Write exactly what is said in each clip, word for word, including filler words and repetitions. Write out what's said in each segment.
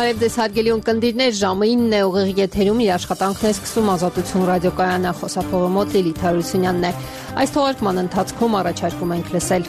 Բարև ձեզ հարգելի ունկնդիրներ, ժամը ինն է, ուղիղ եթերում իր աշխատանքն է սկսում Ազատություն ռադիոկայանը, խոսափողը մոտ Լիլիթ Հարությունյանն է։ Այս թողարկման ընթացքում առաջարկում ենք լսել.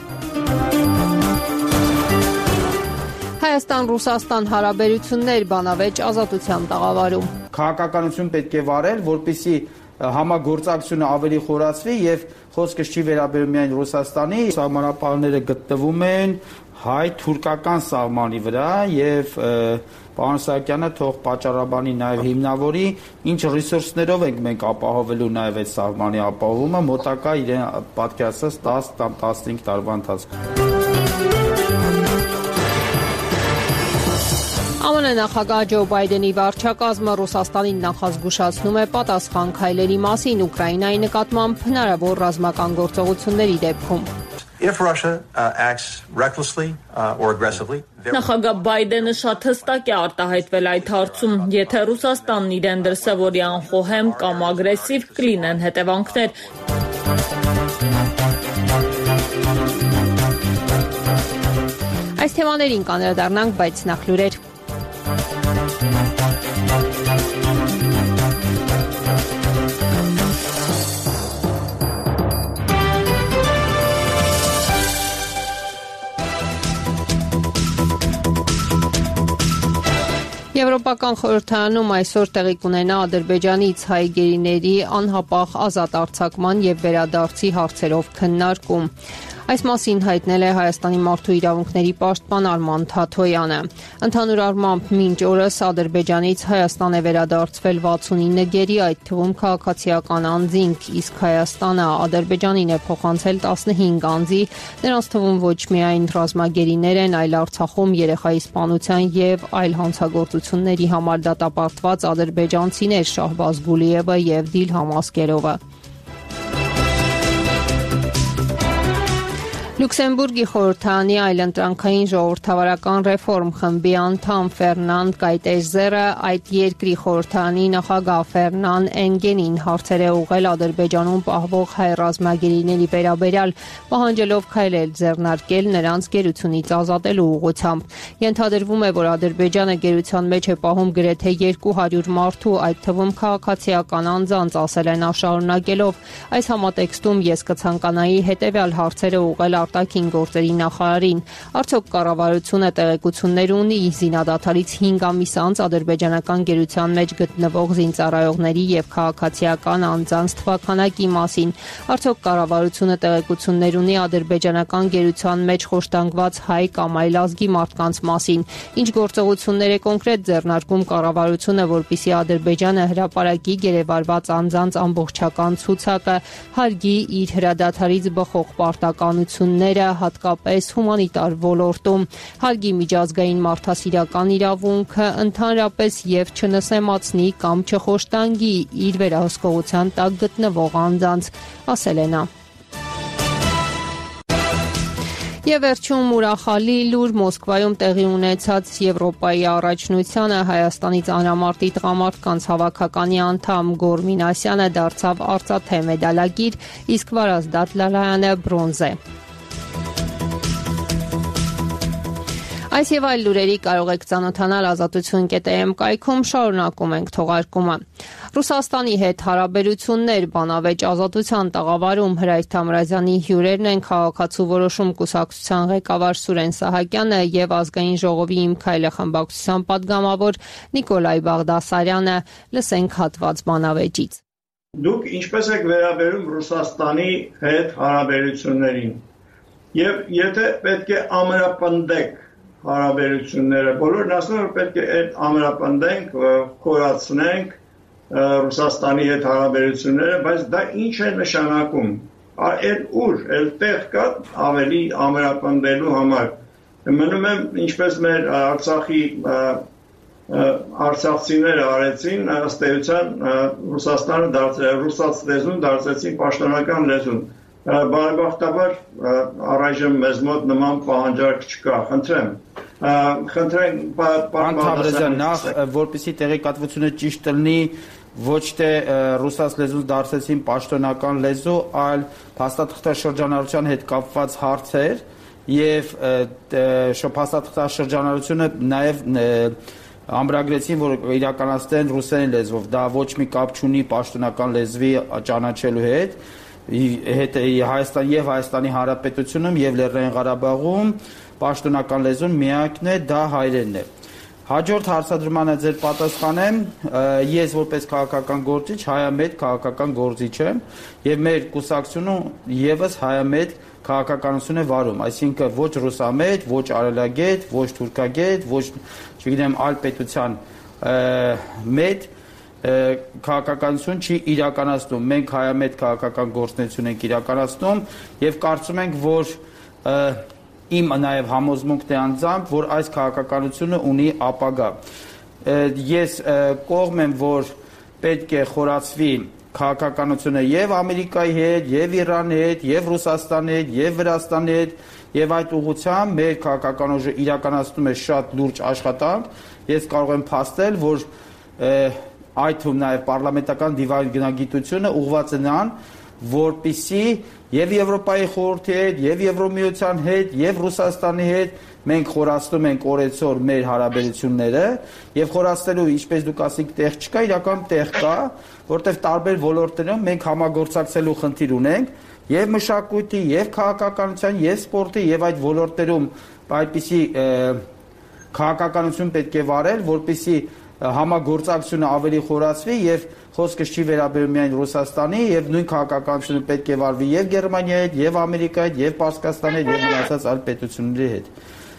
Հայաստան-Ռուսաստան հարաբերություններ, բանավեճ Ազատության տաղավարում։ Քաղաքականություն պետք է վարել, որպեսզի համագործակցությունը ավելի խորացվի եւ խոսքը չի վերաբերում միայն Ռուսաստանի, սահմանապահները գտնվում են հայ-թուրքական սահմանի վրա եւ պարոն Սահակյանը թող պատճառաբանի նաեւ հիմնավորի ինչ ռեսուրսներով ենք մենք ապահովելու նաեւ այդ սահմանի ապահովումը մոտակա իրեն պատկերացած տասը կամ տասնհինգ տարվա ընթացքում։ ԱՄՆ նախագահ Ջո Բայդենի վարչակազմը Ռուսաստանին նախազգուշացնում է պատասխան քայլերի մասին Ուկրաինայի նկատմամբ հնարավոր ռազմական գործողությունների դեպքում։ If Russia uh, acts recklessly uh, or aggressively, Նախագահ Բայդենը շատ հստակ է արտահայտվել այդ հարցում, եթե Ռուսաստանն իրեն դրսևորի անխոհեմ կամ ագրեսիվ, կլինեն հետևանքներ։ Այս թեմաներին կանդրադառնանք, բայց նախ լուրեր։ Եվրոպական խորհրդարանում այսօր տեղի կունենա Ադրբեջանից հայ գերիների անհապաղ ազատ արձակման եւ վերադարձի հարցերով քննարկում։ Այս մասին հայտնել է Հայաստանի մարդու իրավունքների պաշտպան Արման Թաթոյանը։ Ընդհանուր առմամբ մինչ օրս Ադրբեջանից Հայաստան է վերադարձվել վաթսունինը գերի, այդ թվում քաղաքացիական անձինք, իսկ Հայաստանը Ադրբեջանին է փոխանցել տասնհինգ անձի, նրանց թվում ոչ միայն ռազմագերիներ են, այլ Արցախում երեխայի սպանության եւ այլ հանցագործությունների համար դատապարտված ադրբեջանցիներ Շահբազ Գուլիևը եւ Դիլհամ Ասկերովը։ Լյուքսեմբուրգի խորհրդարանի այլընտրանքային ժողովրդավարական ռեֆորմ խմբի անդամ Ֆերնանդ Կայտեժերը այդ երկրի խորհրդարանի նախագահ Ֆերնան Էնգենին հարցեր է ուղղել Ադրբեջանում պահվող հայ ռազմագերիների վերաբերյալ, պահանջելով քայլեր ձեռնարկել նրանց գերությունից ազատելու ուղղությամբ։ Ենթադրվում է, որ Ադրբեջանը գերության մեջ է պահում գրեթե երկու հարյուր մարդու, այդ թվում քաղաքացիական անձանց, ասել է նա շարունակելով։ Այս համատեքստում ես կցանկանայի հետևյալ հարցերը ուղղել արտաքին գործերի նախարարին։ Արդյոք կառավարությունը տեղեկություններ ունի զինադադարից հինգ ամիս անց ադրբեջանական գերության մեջ գտնվող զինծառայողների եւ քաղաքացիական անձանց թվաքանակի մասին։ Արդյոք կառավարությունը տեղեկություններ ունի ադրբեջանական գերության մեջ խոշտանգված հայ կամ այլ ազգի մարդկանց մասին։ Ինչ գործողություններ է կոնկրետ ձեռնարկում կառավարությունը, որպեսզի Ադրբեջանը հրապարակի գերեվարված անձանց ամբողջական ցուցակը, հարգի իր հրադադարից բխող պարտականություն հատկապես հումանիտար ոլորտում, հարգի միջազգային մարդասիրական իրավունքը ընդհանրապես եւ չնսեմացնի կամ չխոշտանգի իր վերահսկողության տակ գտնվող անձանց, ասել է նա։ Եվ վերջում ուրախալի լուր Մոսկվայում տեղի ունեցած Եվրոպայի առաջնությանը Հայաստանից անհամարտի տղամարդկանց հավաքականի անդամ Գոր Մինասյանը դարձավ արծաթե մեդալագիր, իսկ Վարազդատ Լալայանը բրոնզե։ Այս եւ այլ լուրերի կարող եք ծանոթանալ ազատություն կետ էմ կայքում, շարունակում ենք թողարկումը։ Ռուսաստանի հետ հարաբերություններ, բանավեճ Ազատության տաղավարում Հրայր Թամրազյանի հյուրերն են քաղաքացու որոշում կուսակցության ղեկավար Սուրեն Սահակյանը եւ ազգային ժողովի Իմ քայլը խմբակցության падգամավոր Նիկոլայ Բաղդասարյանը։ Լսենք հատված բանավեճից։ Դուք ինչպես եք վերաբերում Ռուսաստանի հետ հարաբերություններին եւ եթե պետք է ամրապնդեք հարաբերությունները, բոլորն ասում են, որ պետք է այդ ամրապնդենք, խորացնենք Ռուսաստանի հետ հարաբերությունները, բայց դա ինչ է նշանակում։ Այդ ուր, այդ տեղ կա ավելի ամրապնդելու համար։ Մնում է, ինչպես մեր Արցախի արցախցիները արեցին, ըստ էության Ռուսաստանը դարձել, ռուսաց լեզուն դարձեցին պաշտոնական լեզուն։ Բարեբախտաբար առայժմ մեզ մոտ նման պահանջարկ չկա, խնդրեմ։ Խնդրեմ, պարոն Թամրազյան, նախ որպեսզի տեղեկատվությունը ճիշտ լինի, ոչ թե ռուսաց լեզուն դարձեցին պաշտոնական լեզու, այլ փաստաթղթաշրջանառության հետ կապված հարցեր եւ փաստաթղթաշրջանառությունը նաեւ ամրագրեցին, որ իրականացնեն ռուսերեն լեզվով, դա ոչ մի կապ չունի պաշտոնական լեզվի ճանաչելու հետ, հետ Հայաստան եւ Հայաստանի Հանրապետությունում եւ Լեռնային Ղարաբաղում պաշտոնական լեզուն միակն է, դա հայերենն է։ Հաջորդ հարցադրմանը ձեր պատասխանեմ, ես որպես քաղաքական գործիչ հայամետ քաղաքական գործիչ եմ եւ մեր կուսակցությունը եւս հայամետ քաղաքականություն է վարում, այսինքն ոչ ռուսամետ, ոչ արելագետ, ոչ թուրքագետ, ոչ, չգիտեմ, այլ պետության մետ քաղաքականություն չի իրականացնում։ Մենք հայամետ քաղաքական գործունեություն ենք իրականացնում եւ կարծում ենք, որ իմ նաև համոզմունքն է անձամբ, որ այս քաղաքականությունը ունի ապագա։ Ես կողմ եմ, որ պետք է խորացվի քաղաքականությունը եւ Ամերիկայի հետ, եւ Իրանի հետ, եւ Ռուսաստանի հետ, եւ Վրաստանի հետ, եւ այդ ուղղությամբ մեր քաղաքական ուժը իրականացնում է շատ լուրջ աշխատանք։ Ես կարող եմ փաստել, որ այդ թվում նաև պարլամենտական դիվանագիտությունը ուղղված է նրան, որպիսի եւ Եվրոպայի խորհրդի հետ, եւ Եվրոմիության հետ, եւ Ռուսաստանի հետ մենք խորացնում ենք օրեցօր մեր հարաբերությունները եւ խորացնելու, ինչպես դուք ասիք, տեղ չկա, իրական տեղ կա, որտեղ տարբեր ոլորտներում մենք համագործակցելու խնդիր ունենք եւ մշակույթի, եւ քաղաքականության, եւ սպորտի, եւ այդ ոլորտներում այդպիսի քաղաքականություն պետք է վարել, որպիսի համագործակցությունը ավելի խորացվի եւ խոսքը չի վերաբերում միայն Ռուսաստանի եւ նույն քաղաքականությունը պետք է վարվի եւ Գերմանիայի հետ, եւ Ամերիկայի հետ, եւ Պարսկաստանի հետ, եւ մնացած այլ պետությունների հետ։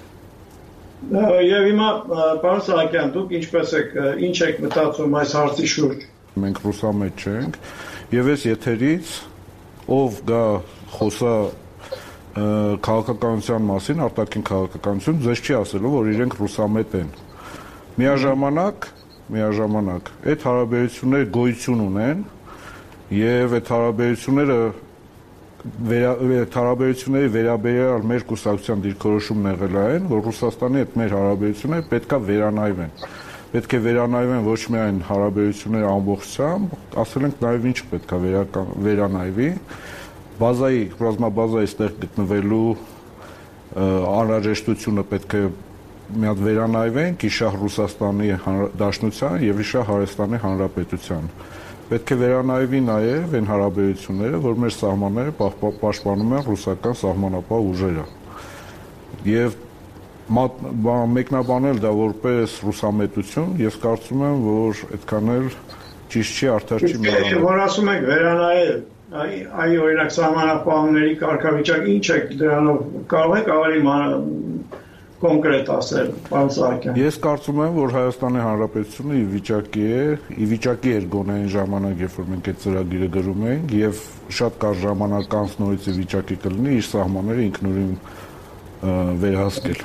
Եվ հիմա պարոն Սահակյան, դուք ինչպես եք, ինչ եք մտածում այս հարցի շուրջ։ Մենք ռուսամետ չենք եւ այս եթերից ով գա խոսա քաղաքականության մասին, արտաքին քաղաքականություն, ձեզ չի ասելու, որ իրենք ռուսամետ են։ Միաժամանակ, միաժամանակ այդ հարաբերությունները գոյություն ունեն եւ այդ հարաբերությունները այդ հարաբերությունների վերաբերյալ մեր կուսակցության դիրքորոշումն եղել այն, որ Ռուսաստանի հետ մեր հարաբերությունները պետքա վերանայվեն։ Պետք է վերանայվեն ոչ միայն հարաբերությունները ամբողջությամբ, ասել ենք նաեւ ինչ պետքա վերանայվի, բազայի, ռազմաբազայի ստեղ գտնվելու անհրաժեշտությունը պետք է մի հատ վերանայվենք իշահ Ռուսաստանի Դաշնության եւ իշահ Հայաստանի Հանրապետության։ Պետք է վերանայվի նաեւ այն հարաբերությունները, որ մեր սահմանները պաշտպանում են ռուսական սահմանապահ ուժերը։ Եվ մեկնաբանել դա որպես ռուսամետություն, ես կարծում եմ, որ այդքան էլ ճիշտ չի, արդար չի միանալ։ Որ ասում եք վերանայել, այ օրինակ սահմանապահների կարգավիճակ ինչ է դրանով կարող եք ավելի կոնկրետ ասել, պարոն Սահակյան։ Ես կարծում եմ, որ Հայաստանի Հանրապետությունը ի վիճակի է, ի վիճակի էր գոնե այն ժամանակ, երբ որ մենք այդ ծրագիրը գրում էինք, եւ շատ կարճ ժամանակ անց նորից ի վիճակի կլինի իր սահմանները ինքնուրույն վերահսկել։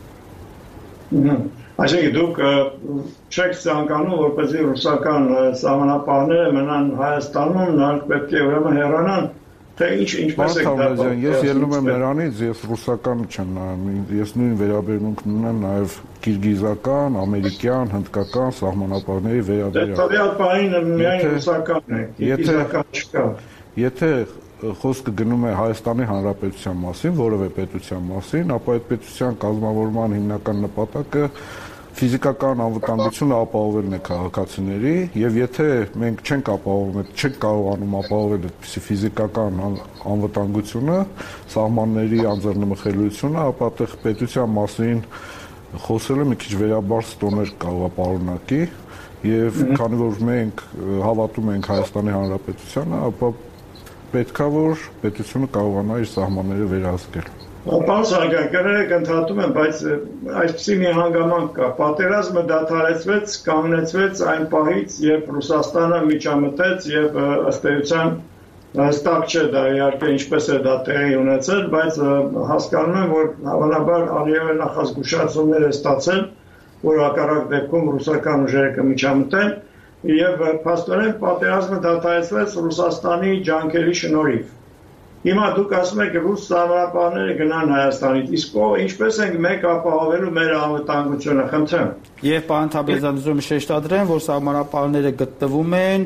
Այսինքն դուք չեք ցանկանում, որպեսզի ռուսական սահմանապահները մնան Հայաստանում, նրանք պետք է ուրեմն հեռանան։ Թե ինչ ինչպես է դա։ Ես ելնում եմ նրանից, ես ռուսական չեմ նայում, ես նույն վերաբերմունքն ունեմ նաև կիրգիզական, ամերիկյան, հնդկական սահմանապահների վերաբերյալ։ Տվյալ պահին միայն ռուսականն է, կիրգիզական չկա։ Եթե խոսքը գնում է Հայաստանի Հանրապետության մասին, որևէ պետության մասին, ապա այդ պետության կազմավորման հիմնական նպատակը ֆիզիկական անվտանգությունը ապահովելն է քաղաքացիների, եւ եթե մենք չենք ապահովում, չենք կարողանում ապահովել այդպիսի ֆիզիկական անվտանգությունը, սահմանների անձեռնմխելիությունը, ապա այդտեղ պետության մասին խոսելը մի քիչ վերաբարձ տոներ կարող է պարունակի, եւ քանի որ մենք հավատում ենք Հայաստանի Հանրապետությանը, ապա պետքա որ պետությունը կարողանա իր սահմանները վերահսկել։ Պարոն Սահակյան, կներեք ընդհատում եմ, բայց այսպիսի մի հանգամանք կա։ Պատերազմը դադարեցվեց, կանգնեցվեց այն պահից, երբ Ռուսաստանը միջամտեց եւ ըստ էության հստակ չէ դա իհարկե ինչպես է դա տեղի ունեցել, բայց հասկանում եմ, որ հավանաբար Ալիևը նախազգուշացումներ է ստացել, որ հակառակ դեպքում ռուսական ուժերը կմիջամտեն եւ փաստորեն պատերազմը դադարեցվեց Ռուսաստանի ջանքերի շնորհիվ։ Հիմա դուք ասում եք ռուս սահմանապահները գնան Հայաստանից, իսկ ինչպես ենք մենք ապահովելու մեր անվտանգությունը, խնդրեմ։ Եվ պարոն Թաբեզյան, ուզում եմ շեշտադրեմ, որ սահմանապահները գտնվում են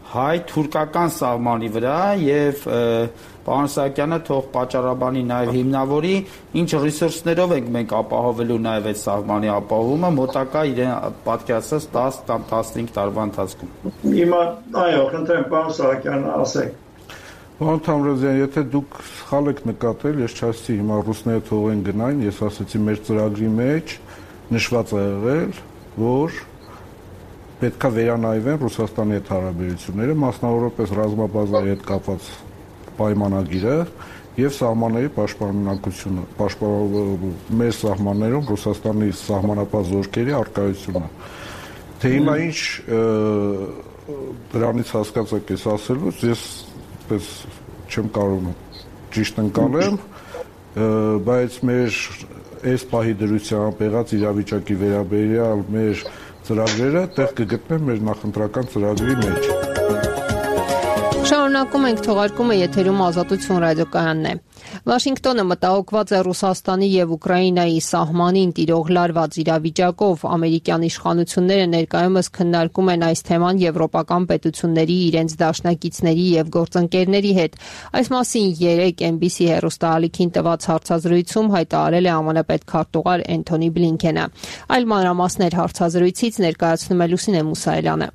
հայ-թուրքական սահմանի վրա եւ պարոն Սահակյանը թող պատճառաբանի նաեւ հիմնավորի ինչ ռեսուրսներով ենք մենք ապահովելու նաեւ այդ սահմանի ապահովումը մոտակա իրեն պատկերացած դաս կամ տասնհինգ տարվա ընթացքում։ Հիմա այո, խնդրեմ պարոն Սահակյանը ասեք։ Պարոն Թամրազյան, եթե դուք սխալ եք նկատել, ես չասեցի հիմա ռուսները թողեն գնային, ես ասեցի մեր ծրագրի մեջ նշված է եղել, որ պետք է վերանայվեն Ռուսաստանի հետ հարաբերությունները, մասնավորապես ռազմաբազայի հետ կապված պայմանագիրը եւ սահմանների պաշտպանունակությունը, պաշտպանելու մեր սահմաններում Ռուսաստանի սահմանապահ զորքերի առկայությունը։ Թե հիմա ինչ դրանից հասկացակ ես ասելուց, ես պես չեմ կարող ճիշտ ընկալեմ, բայց մեր այս պահի դրությամբ եղած իրավիճակի վերաբերյալ մեր ծրագրերը տեղ կգտնեն մեր նախընտրական ծրագրի մեջ։ Շարունակում ենք թողարկումը եթերում Ազատություն ռադիոկայանն է։ Վաշինգտոնը մտահոգված է Ռուսաստանի եւ Ուկրաինայի սահմանին տիրող լարված իրավիճակով։ Ամերիկյան իշխանությունները ներկայումս քննարկում են այս թեման եվրոպական պետությունների, իրենց դաշնակիցների եւ գործընկերների հետ։ Այս մասին երեկ Էն Բի Սի հեռուստաալիքին տված հարցազրույցում հայտարարել է Ամն պետքարտուղար Էնթոնի Բլինքենը։ Այլ մանրամասներ հարցազրույցից ներկայացնում է Լուսինե Մուսայելյանը։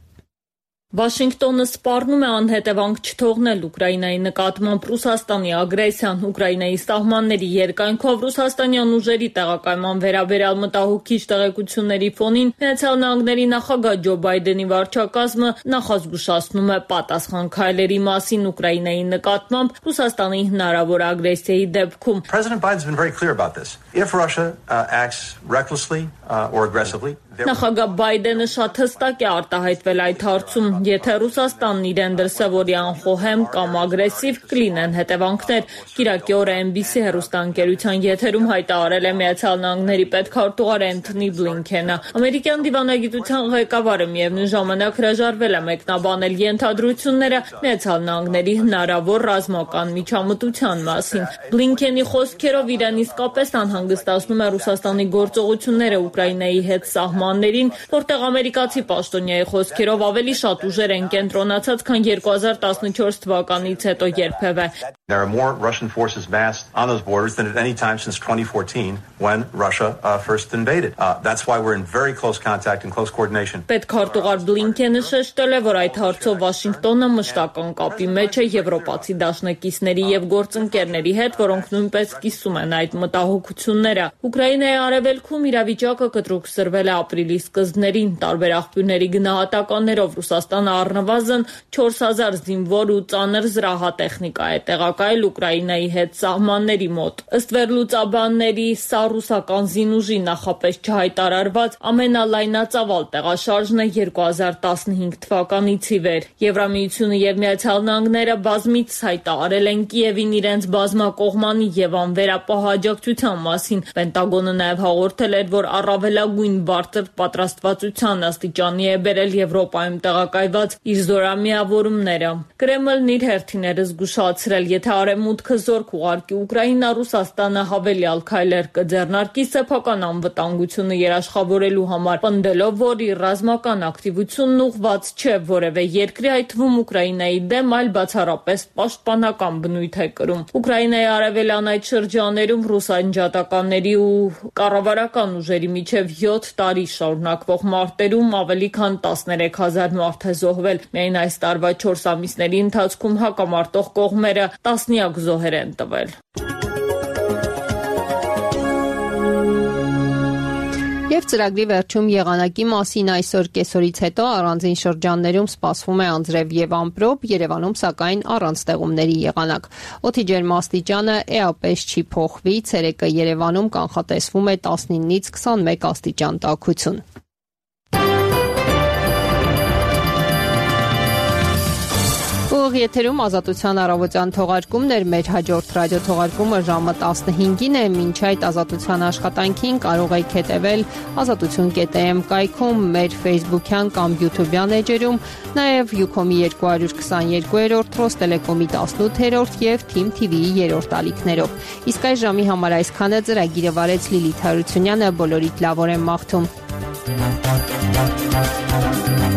Վաշինգտոնը սպառնում է անհետևանք չթողնել Ուկրաինայի նկատմամբ Ռուսաստանի ագրեսիան, Ուկրաինայի սահմանների երկայնքով ռուսաստանյան ուժերի տեղակայման վերաբերյալ մտահոգիչ տեղեկությունների ֆոնին Միացյալ Նահանգների նախագահ Ջո Բայդենի վարչակազմը նախազգուշացնում է պատասխան քայլերի մասին Ուկրաինայի նկատմամբ Ռուսաստանի հնարավոր ագրեսիայի դեպքում։ President Biden's been very clear about this. If Russia uh, acts recklessly uh, or aggressively, Նախագահ Բայդենը շատ հստակ է արտահայտվել այդ հարցում, եթե Ռուսաստանն իրեն դրսևորի անխոհեմ կամ ագրեսիվ կլինեն հետևանքներ։ Կիրակի օրը Էն Բի Սի հեռուստաընկերության եթերում հայտարարել է Միացյալ Նահանգների պետքարտուղար Էնթոնի Բլինքենը։ Ամերիկյան դիվանագիտության ղեկավարը միևնույն ժամանակ հրաժարվել է մեկնաբանել ենթադրությունները Միացյալ Նահանգների հնարավոր ռազմական միջամտության մասին։ Բլինքենի խոսքերով իրեն իսկապես անհանգստացնում է Ռուսաստանի գործողությունները Ուկրաինայի հետ սահման որտեղ ամերիկացի պաշտոնյայի խոսքերով ավելի շատ ուժեր են կենտրոնացած, քան երկու հազար տասնչորս թվականից հետո երբևէ։ There are more Russian forces massed on those borders than at any time since twenty fourteen when Russia uh, first invaded. Uh, that's why we're in very close contact and close coordination. Պետքարտուղար Բլինքենը շեշտել է, որ այդ հարցով Վաշինգտոնը մշտական կապի մեջ է եվրոպացի դաշնակիցների եւ գործընկերների հետ, որոնք նույնպես կիսում են այդ մտահոգությունները։ Ուկրաինայի արևելքում իրավիճակը կտրուկ սրվել է ապրիլի սկզբներին, տարբեր աղբյուրների գնահատականներով Ռուսաստանը առնվազն չորս հազար զինվոր ու ծանր զրահատեխնիկա է տեղակայել Ուկրաինայի հետ սահմանների մոտ։ Ըստ վերլուծաբանների, սա ռուսական զինուժի նախապես չհայտարարված ամենալայնածավալ տեղաշարժն է երկու հազար տասնհինգ թվականից ի վեր։ Եվրամիությունը եւ Միացյալ Նահանգները բազմիցս հայտարարել են Կիևին իրենց բազմակողմանի եւ անվերապահ աջակցության մասին։ Պենտագոնը նաեւ հաղորդել էր, որ առավելագույն բարձր պատրաստվածության աստիճանի է բերել Եվրոպայում տեղակայված իր զորամիավորումները։ Կրեմլն իր հերթին է զգուշացրել, եթե Արևմուտքը զորք ուղարկի Ուկրաինա, Ռուսաստանը հավելյալ քայլեր կձեռնարկի սեփական անվտանգությունը երաշխավորելու համար, պնդելով, որ իր ռազմական ակտիվությունն ուղղված չէ որևէ երկրի, այդ թվում Ուկրաինայի դեմ, այլ բացառապես պաշտպանական բնույթ է կրում։ Ուկրաինայի արևելյան այդ շրջաներում ռուս անջատականների ու կառավարական ուժերի միջև յոթ տարի շարունակվող մարտերում ավելի քան տասներեք հազար մարդ է զոհվել։ Միայն այս տարվա չորս ամիսների ընթացքում հակամարտող կողմերը տասնյակ զոհեր են տվել։ Եվ ծրագրի վերջում եղանակի մասին այսօր կեսօրից հետո առանձին շրջաններում սպասվում է անձրև եւ ամպրոպ, Երևանում սակայն առանց ստեղումների եղանակ։ Օդի ջերմաստիճանը էապես չի փոխվի, ցերեկը Երևանում կանխատեսվում է տասնինից քսանմեկ աստիճան տաքություն։ Ուղիղ եթերում Ազատության առավոտյան թողարկումն էր, մեր հաջորդ ռադիո թողարկումը ժամը տասնհինգին է, մինչ այդ Ազատության աշխատանքին կարող եք հետևել ազատություն կետ է էմ կայքում, մեր Facebook-յան կամ YouTube-յան էջերում, նաև Ucom-ի երկու հարյուր քսաներկուերորդ, Ռոստելեկոմի տասնութերորդ եւ Թիմ թի վիի երրորդ ալիքներով։ Իսկ այս ժամի համար այսքանը ծրագիրը վարեց Լիլիթ Հարությունյանը, բոլորիդ լավ օր եմ մաղթում։